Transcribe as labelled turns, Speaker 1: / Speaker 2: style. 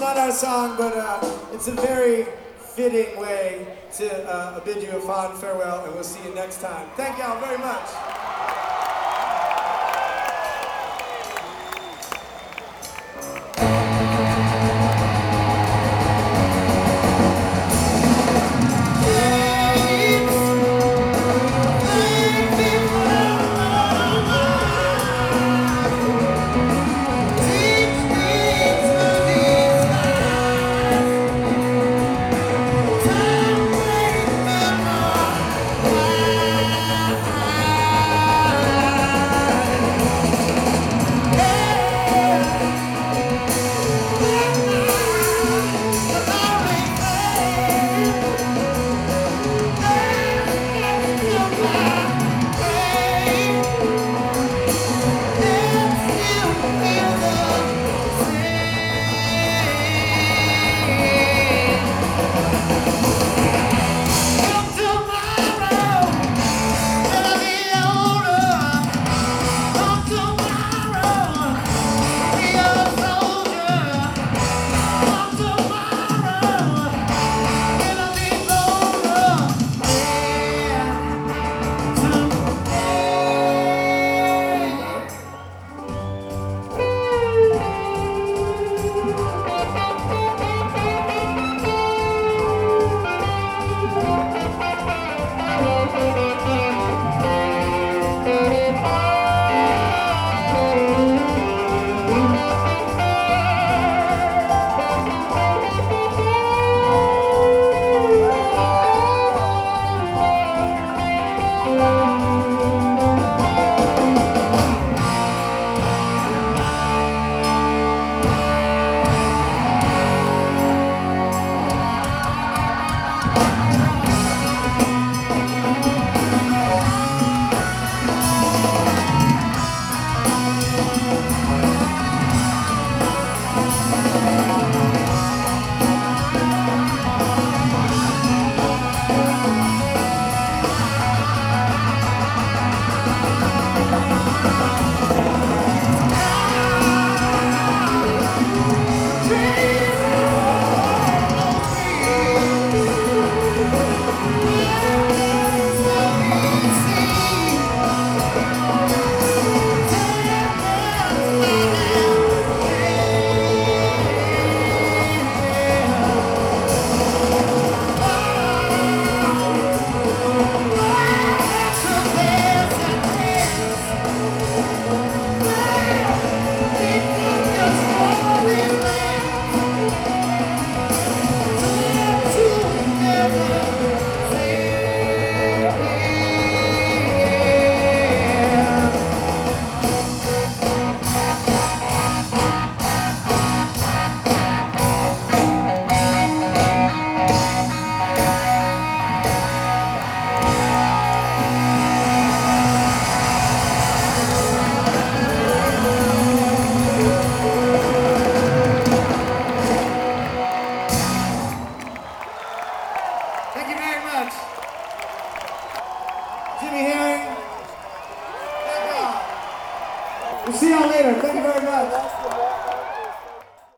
Speaker 1: not our song, but it's a very fitting way to bid you a fond farewell, and we'll see you next time. Thank y'all very much. Thank you very much. Jimmy Herring. Thank y'all. We'll see y'all later. Thank you very much.